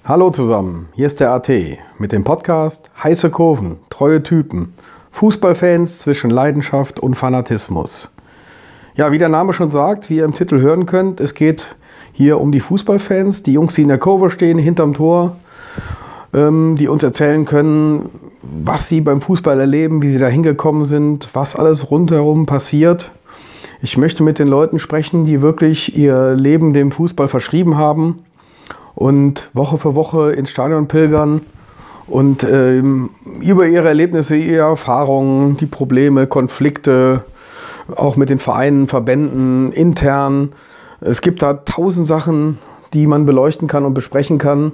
Hallo zusammen, hier ist der AT mit dem Podcast Heiße Kurven, treue Typen, Fußballfans zwischen Leidenschaft und Fanatismus. Ja, wie der Name schon sagt, wie ihr im Titel hören könnt, es geht hier um die Fußballfans, die Jungs, die in der Kurve stehen, hinterm Tor, die uns erzählen können, was sie beim Fußball erleben, wie sie da hingekommen sind, was alles rundherum passiert. Ich möchte mit den Leuten sprechen, die wirklich ihr Leben dem Fußball verschrieben haben und Woche für Woche ins Stadion pilgern und über ihre Erlebnisse, ihre Erfahrungen, die Probleme, Konflikte, auch mit den Vereinen, Verbänden, intern. Es gibt da 1000 Sachen, die man beleuchten kann und besprechen kann.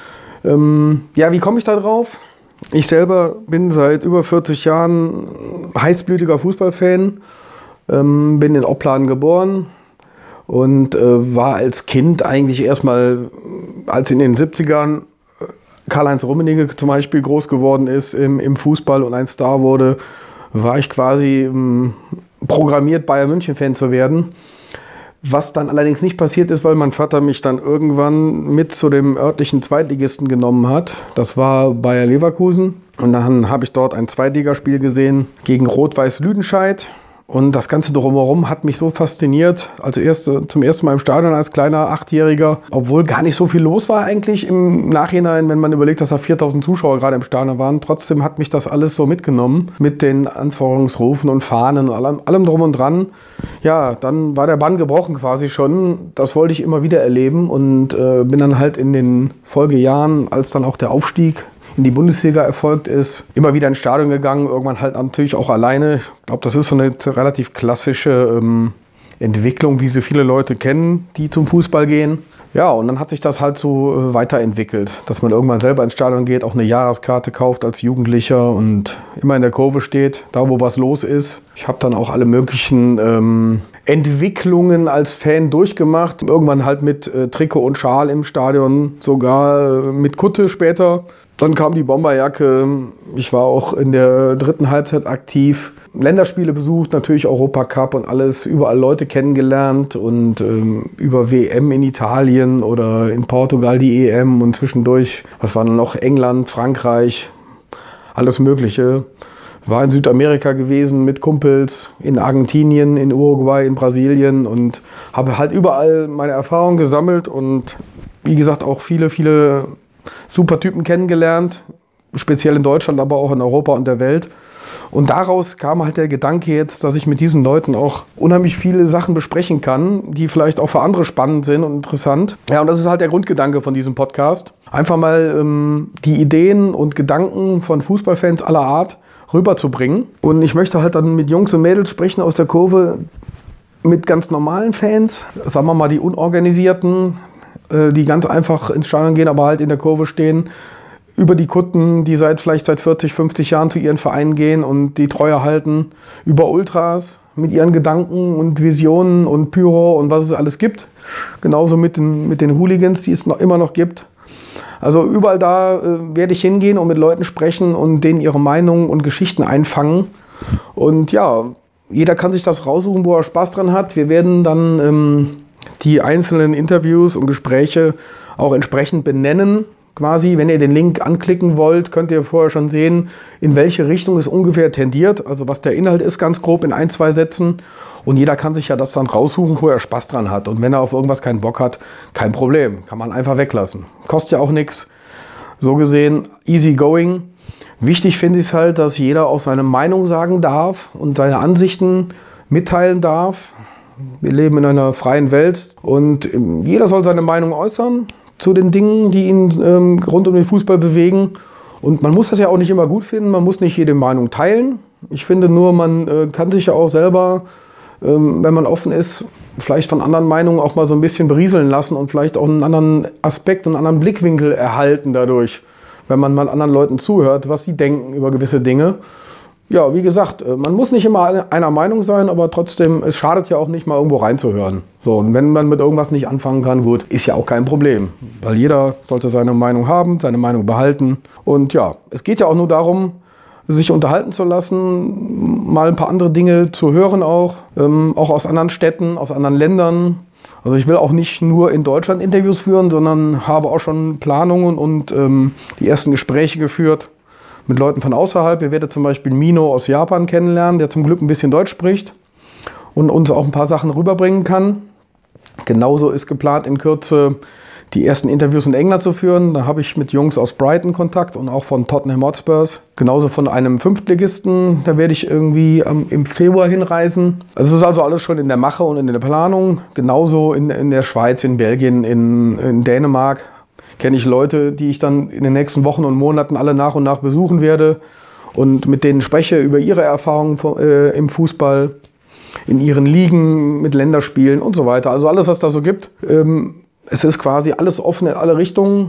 Wie komme ich da drauf? Ich selber bin seit über 40 Jahren heißblütiger Fußballfan, bin in Opladen geboren und war als Kind eigentlich erstmal, als in den 70ern Karl-Heinz Rummenigge zum Beispiel groß geworden ist im Fußball und ein Star wurde, war ich quasi programmiert, Bayern München-Fan zu werden. Was dann allerdings nicht passiert ist, weil mein Vater mich dann irgendwann mit zu dem örtlichen Zweitligisten genommen hat. Das war Bayer Leverkusen. Und dann habe ich dort ein Zweitligaspiel gesehen gegen Rot-Weiß Lüdenscheid. Und das Ganze drumherum hat mich so fasziniert, zum ersten Mal im Stadion als kleiner 8-Jähriger, obwohl gar nicht so viel los war eigentlich im Nachhinein, wenn man überlegt, dass da 4000 Zuschauer gerade im Stadion waren. Trotzdem hat mich das alles so mitgenommen mit den Anforderungsrufen und Fahnen und allem drum und dran. Ja, dann war der Bann gebrochen quasi schon. Das wollte ich immer wieder erleben und bin dann halt in den Folgejahren, als dann auch der Aufstieg in die Bundesliga erfolgt ist, immer wieder ins Stadion gegangen, irgendwann halt natürlich auch alleine. Ich glaube, das ist so eine relativ klassische Entwicklung, wie sie viele Leute kennen, die zum Fußball gehen. Ja, und dann hat sich das halt so weiterentwickelt, dass man irgendwann selber ins Stadion geht, auch eine Jahreskarte kauft als Jugendlicher und immer in der Kurve steht, da wo was los ist. Ich habe dann auch alle möglichen Entwicklungen als Fan durchgemacht. Irgendwann halt mit Trikot und Schal im Stadion, sogar mit Kutte später. Dann kam die Bomberjacke. Ich war auch in der dritten Halbzeit aktiv. Länderspiele besucht, natürlich Europacup und alles, überall Leute kennengelernt und über WM in Italien oder in Portugal die EM und zwischendurch, was war dann noch, England, Frankreich, alles Mögliche. War in Südamerika gewesen mit Kumpels, in Argentinien, in Uruguay, in Brasilien und habe halt überall meine Erfahrungen gesammelt und wie gesagt auch viele super Typen kennengelernt, speziell in Deutschland, aber auch in Europa und der Welt. Und daraus kam halt der Gedanke jetzt, dass ich mit diesen Leuten auch unheimlich viele Sachen besprechen kann, die vielleicht auch für andere spannend sind und interessant. Ja, und das ist halt der Grundgedanke von diesem Podcast. Einfach mal die Ideen und Gedanken von Fußballfans aller Art rüberzubringen. Und ich möchte halt dann mit Jungs und Mädels sprechen aus der Kurve, mit ganz normalen Fans, sagen wir mal die Unorganisierten, die ganz einfach ins Stadion gehen, aber halt in der Kurve stehen, über die Kutten, die vielleicht seit 40, 50 Jahren zu ihren Vereinen gehen und die Treue halten, über Ultras mit ihren Gedanken und Visionen und Pyro und was es alles gibt. Genauso mit den Hooligans, die es immer noch gibt. Also überall da werde ich hingehen und mit Leuten sprechen und denen ihre Meinungen und Geschichten einfangen. Und ja, jeder kann sich das raussuchen, wo er Spaß dran hat. Wir werden dann die einzelnen Interviews und Gespräche auch entsprechend benennen. Quasi, wenn ihr den Link anklicken wollt, könnt ihr vorher schon sehen, in welche Richtung es ungefähr tendiert. Also was der Inhalt ist, ganz grob in 1, 2 Sätzen. Und jeder kann sich ja das dann raussuchen, wo er Spaß dran hat. Und wenn er auf irgendwas keinen Bock hat, kein Problem. Kann man einfach weglassen. Kostet ja auch nichts. So gesehen, easy going. Wichtig finde ich es halt, dass jeder auch seine Meinung sagen darf und seine Ansichten mitteilen darf. Wir leben in einer freien Welt und jeder soll seine Meinung äußern zu den Dingen, die ihn rund um den Fußball bewegen. Und man muss das ja auch nicht immer gut finden, man muss nicht jede Meinung teilen. Ich finde nur, man kann sich ja auch selber, wenn man offen ist, vielleicht von anderen Meinungen auch mal so ein bisschen berieseln lassen und vielleicht auch einen anderen Aspekt und einen anderen Blickwinkel erhalten dadurch, wenn man mal anderen Leuten zuhört, was sie denken über gewisse Dinge. Ja, wie gesagt, man muss nicht immer einer Meinung sein, aber trotzdem, es schadet ja auch nicht, mal irgendwo reinzuhören. So, und wenn man mit irgendwas nicht anfangen kann, gut, ist ja auch kein Problem. Weil jeder sollte seine Meinung haben, seine Meinung behalten. Und ja, es geht ja auch nur darum, sich unterhalten zu lassen, mal ein paar andere Dinge zu hören auch aus anderen Städten, aus anderen Ländern, Also ich will auch nicht nur in Deutschland Interviews führen, sondern habe auch schon Planungen und die ersten Gespräche geführt mit Leuten von außerhalb. Ihr werdet zum Beispiel Mino aus Japan kennenlernen, der zum Glück ein bisschen Deutsch spricht und uns auch ein paar Sachen rüberbringen kann. Genauso ist geplant, in Kürze die ersten Interviews in England zu führen. Da habe ich mit Jungs aus Brighton Kontakt und auch von Tottenham Hotspurs. Genauso von einem Fünftligisten, da werde ich irgendwie im Februar hinreisen. Also es ist also alles schon in der Mache und in der Planung. Genauso in der Schweiz, in Belgien, in Dänemark kenne ich Leute, die ich dann in den nächsten Wochen und Monaten alle nach und nach besuchen werde und mit denen spreche über ihre Erfahrungen im Fußball, in ihren Ligen, mit Länderspielen und so weiter. Also alles, was da so gibt. Es ist quasi alles offen in alle Richtungen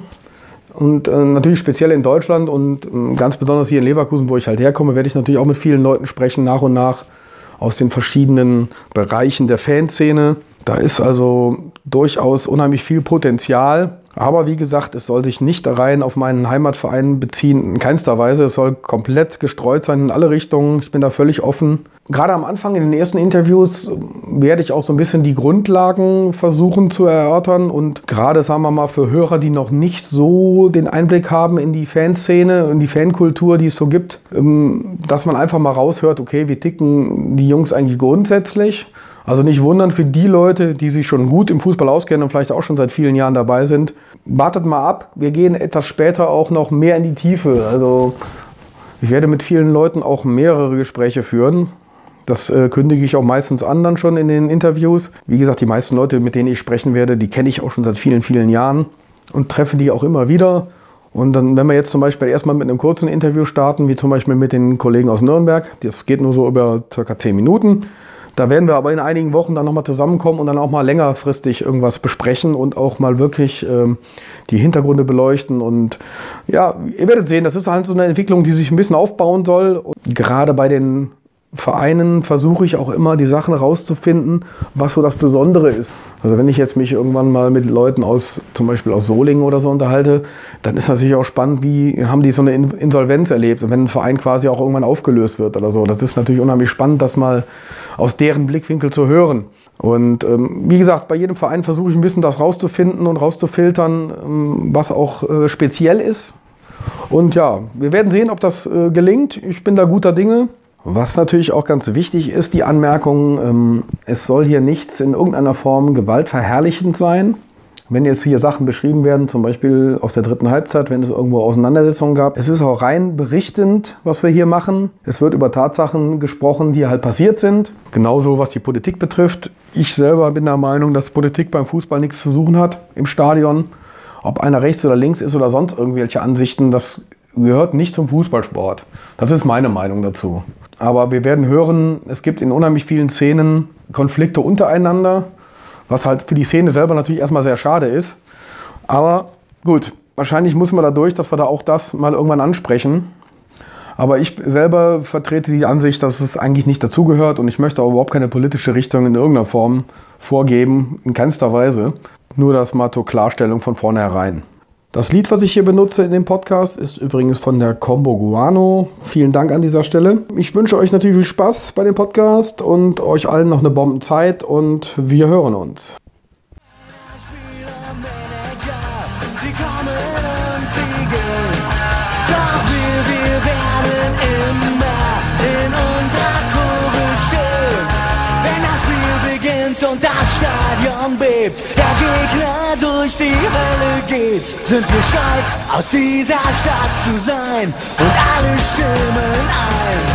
und natürlich speziell in Deutschland und ganz besonders hier in Leverkusen, wo ich halt herkomme, werde ich natürlich auch mit vielen Leuten sprechen, nach und nach aus den verschiedenen Bereichen der Fanszene. Da ist also durchaus unheimlich viel Potenzial. Aber wie gesagt, es soll sich nicht rein auf meinen Heimatverein beziehen, in keinster Weise. Es soll komplett gestreut sein in alle Richtungen. Ich bin da völlig offen. Gerade am Anfang in den ersten Interviews werde ich auch so ein bisschen die Grundlagen versuchen zu erörtern. Und gerade, sagen wir mal, für Hörer, die noch nicht so den Einblick haben in die Fanszene, in die Fankultur, die es so gibt, dass man einfach mal raushört, okay, wie ticken die Jungs eigentlich grundsätzlich? Also nicht wundern für die Leute, die sich schon gut im Fußball auskennen und vielleicht auch schon seit vielen Jahren dabei sind. Wartet mal ab, wir gehen etwas später auch noch mehr in die Tiefe. Also ich werde mit vielen Leuten auch mehrere Gespräche führen. Das kündige ich auch meistens an dann schon in den Interviews. Wie gesagt, die meisten Leute, mit denen ich sprechen werde, die kenne ich auch schon seit vielen, vielen Jahren und treffe die auch immer wieder. Und dann, wenn wir jetzt zum Beispiel erstmal mit einem kurzen Interview starten, wie zum Beispiel mit den Kollegen aus Nürnberg, das geht nur so über ca. 10 Minuten. Da werden wir aber in einigen Wochen dann nochmal zusammenkommen und dann auch mal längerfristig irgendwas besprechen und auch mal wirklich die Hintergründe beleuchten. Und ja, ihr werdet sehen, das ist halt so eine Entwicklung, die sich ein bisschen aufbauen soll. Und gerade bei den Vereinen versuche ich auch immer, die Sachen rauszufinden, was so das Besondere ist. Also wenn ich jetzt mich irgendwann mal mit Leuten zum Beispiel aus Solingen oder so unterhalte, dann ist natürlich auch spannend, wie haben die so eine Insolvenz erlebt und wenn ein Verein quasi auch irgendwann aufgelöst wird oder so. Das ist natürlich unheimlich spannend, das mal aus deren Blickwinkel zu hören. Und wie gesagt, bei jedem Verein versuche ich ein bisschen das rauszufinden und rauszufiltern, was auch speziell ist. Und ja, wir werden sehen, ob das gelingt. Ich bin da guter Dinge. Was natürlich auch ganz wichtig ist, die Anmerkung, es soll hier nichts in irgendeiner Form gewaltverherrlichend sein. Wenn jetzt hier Sachen beschrieben werden, zum Beispiel aus der dritten Halbzeit, wenn es irgendwo Auseinandersetzungen gab. Es ist auch rein berichtend, was wir hier machen. Es wird über Tatsachen gesprochen, die halt passiert sind. Genauso was die Politik betrifft. Ich selber bin der Meinung, dass Politik beim Fußball nichts zu suchen hat im Stadion. Ob einer rechts oder links ist oder sonst irgendwelche Ansichten, das gehört nicht zum Fußballsport. Das ist meine Meinung dazu. Aber wir werden hören, es gibt in unheimlich vielen Szenen Konflikte untereinander, was halt für die Szene selber natürlich erstmal sehr schade ist. Aber gut, wahrscheinlich muss man da durch, dass wir da auch das mal irgendwann ansprechen. Aber ich selber vertrete die Ansicht, dass es eigentlich nicht dazugehört und ich möchte auch überhaupt keine politische Richtung in irgendeiner Form vorgeben, in keinster Weise. Nur das mal zur Klarstellung von vornherein. Das Lied, was ich hier benutze in dem Podcast, ist übrigens von der Combo Guano. Vielen Dank an dieser Stelle. Ich wünsche euch natürlich viel Spaß bei dem Podcast und euch allen noch eine Bombenzeit und wir hören uns. Sie kommen und sie gehen, doch wir werden immer in unserer Kugel stehen. Wenn das Spiel beginnt und das Stadion bebt, der Gegner durch die Hölle geht, sind wir stolz, aus dieser Stadt zu sein und alle stimmen ein.